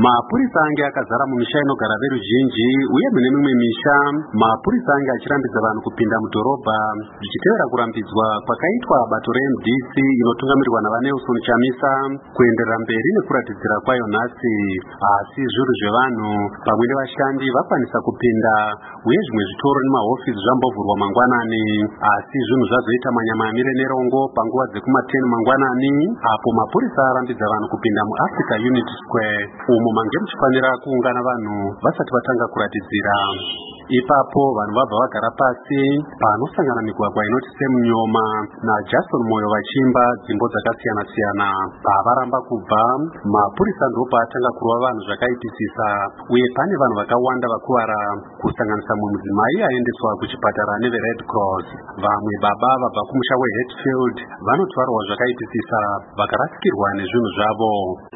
Mapurisa ange akazara mumisha inogara veruzhinji uye mune mimwe misha mapurisa ange achirambidza vanhu kupinda mudhorobha zvichitevera kurambidzwa kwakaitwa bato reMDC inotungamirirwa naVanelson Chamisa kuenderera mberi nekuratidzira kwayo nhasi. Asi zviuru zvevanhu pamwe nevashandi vakwanisa kupinda uye zvimwe zvitoro nemahofisi zvambovhurwa mangwanani, asi zvinhu zvazoita manyama amire nerongo panguva dzekuma10 mangwanani apo mapurisa arambidza vanhu kupinda muAfrica Unity Square umo mange muchifanira kuungana vanhu vasati vatanga kuratidzira. Ipapo vanhu vabva vagara pasi panosangana migwagwa inoti semunyoma naJason Moyo vachimba dzimbo dzakasiyana-siyana. Pavaramba kubva mapurisa ndopaatanga kurova vanhu zvakaipisisa uye pane vanhu vakawanda vakuvara kusanganisa mudzimai aendeswa kuchipatara neveRed Cross. Vamwe baba vabva kumusha weHatfield vanotwarwa zvakaipisisa vakarasikirwa nezvinhu zvavo.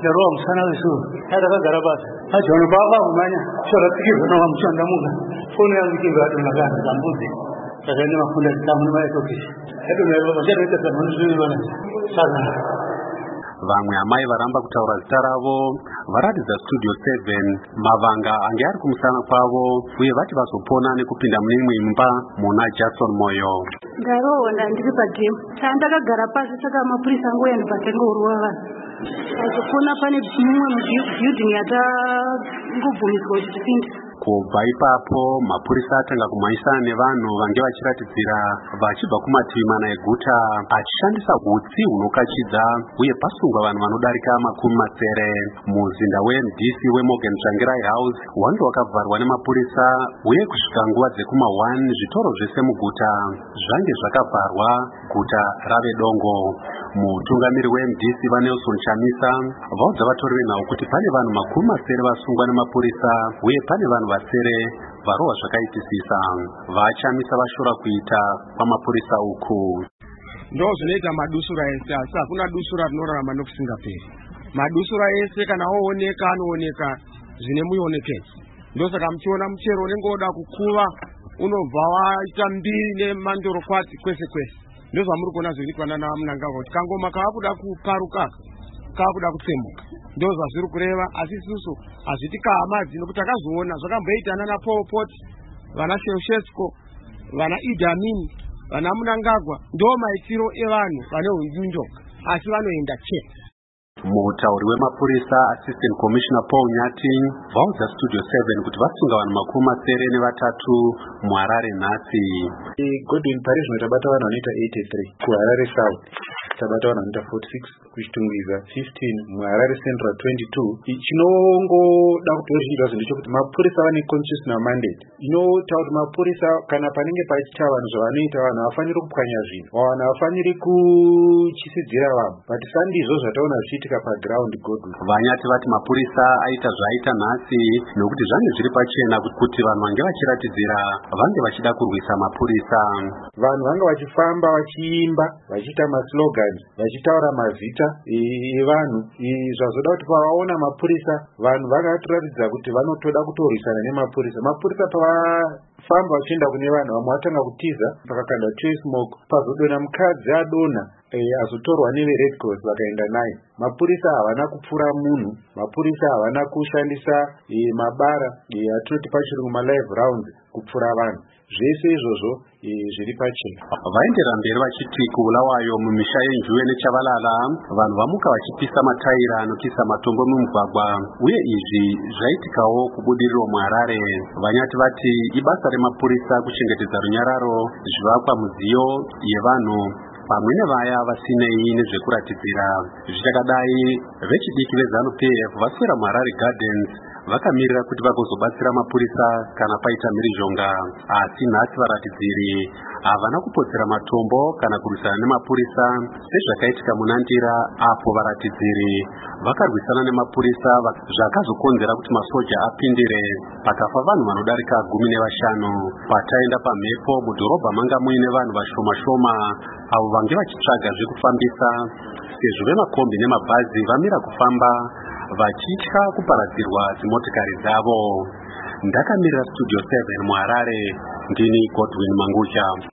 Foni yangu ikiwa watu magari za mbuzi. Sasa ndio mafunda kitabu ni wale tokishi. Hebu na leo mjana nita mwanzo bwana. Sasa vamwe amai varamba kutaura zita ravo varatidza Studio 7 mavanga ange ari kumusana kwavo uye vati vazopona nekupinda mune imwe imba muna Jason Moyo. Ndaroona ndiri pagame chandakagara pasi saka mapurisa ngoenda patengo urwava achifuna pane mumwe building yatangobvumiswa kuti tipinde. Kubva ipapo mapurisa atanga kumhanyisana nevanhu vange vachiratidzira vachibva kumativi mana eguta achishandisa hutsi hunokachidza uye pasungwa vanhu vanodarika 900. Muzinda weMDC weMorgan Tsvangirai House wange wakavharwa nemapurisa uye kusvika nguva dzekuma1 zvitoro zvese muguta zvange zvakavharwa guta rave dongo. Mutungamiri weMDC vaNelson Chamisa vaudza vatori venhau kuti pane vanhu 900 vasungwa nemapurisa uye pane vanhu vasere varohwa zvakaipisisa. VaChamisa vashora kuita kwamapurisa uku. Ndo zvinoita madusura ese, asi hakuna dusura rinorarama nokusingaperi. Madusura ese kana ooneka anooneka zvine muonekedzo. Ndosaka muchiona muchero unenge woda kukuva unobva waita mbiri nemandorokwati kwese kwese. Ndozvamuri kuona zvinoitwa naMnangagwa kuti kangoma kaakuda kuparuka kaakuda kutsembuka. Ndozvazviri kureva, asi isusu hazviti kahamadzi nokuti takazoona zvakamboita nana Paul Pot, vana Ceausescu, vana Idi Amin, vana Mnangagwa ndo maitiro evanhu vane hunzvinjo asi vanoenda chete. Mutauri wemapurisa Assistant Commissioner Paul Nyati vaudza Studio 7 kuti vasunga vanhu 303 muHarare nhasi. Godwin Parish tabata vanhu vanoita 83, kuHarare South tabata vanhu vanoita 46, kuchitungwiza 15, muHarare Central 22. Chinongoda kutoziva ndechekuti mapurisa vane constitutional mandate inotaura kuti mapurisa kana panenge pachiita vanhu zvavanoita vanhu hafaniri kupwanya zvinhu, vanhu hafaniri kuchisidzira vanhu, but sandizvo zvataona zvichiitika paground. Godwin Vanyati vati mapurisa aita zvaaita nhasi nokuti zvange zviri pachena kuti vanhu vange vachiratidzira vange vachida kurwisa mapurisa. Vanhu vanga vachifamba vachiimba vachiita maslogans vachitaura mazita evanhu zvazoda kuti pavaona mapurisa vanhu vakatoratidza kuti vanotoda kutorwisana nemapurisa. Mapurisa pavafamba vachienda kune vanhu vamwe vatanga kutiza pakakanda smoke pazodona mukadzi adona azotorwa neveRed Cross vakaenda naye. Mapurisa havana kupfura munhu, mapurisa havana kushandisa mabara atinoti pachirungu malive rounds kupfura vanhu. Zvese izvozvo zviri pachena. Vaendera mberi vachiti kuulawayo mumisha yeNjuwe neChavalala vanhu vamuka vachipisa mataira anokisa matombo mumugwagwa uye izvi zvaitikawo kubudiriro muHarare. Vanyati vati ibasa remapurisa kuchengetedza runyararo, zvivakwa, mudziyo yevanhu pamwe nevaya vasinei nezvekuratidzira. Zvichakadai vechidiki veZANU-PF vaswera muHarare Gardens vakamirira kuti vagozobatsira mapurisa kana paita mhirizhonga, asi nhasi varatidziri havana kupotsera matombo kana kurwisana nemapurisa sezvakaitika muNandira apo varatidziri vakarwisana nemapurisa zvakazokonzera kuti masoja apindire pakafa vanhu vanodarika 15. Pataenda pamhepo mudhorobha manga muine vanhu vashoma-shoma avo vange vachitsvaga zvekufambisa sezvo vemakombi nemabhazi vamira kufamba vachitya kuparadzirwa dzimotikari dzavo. Ndakamirira Studio 7 muHarare, ndini Godwin Mangusha.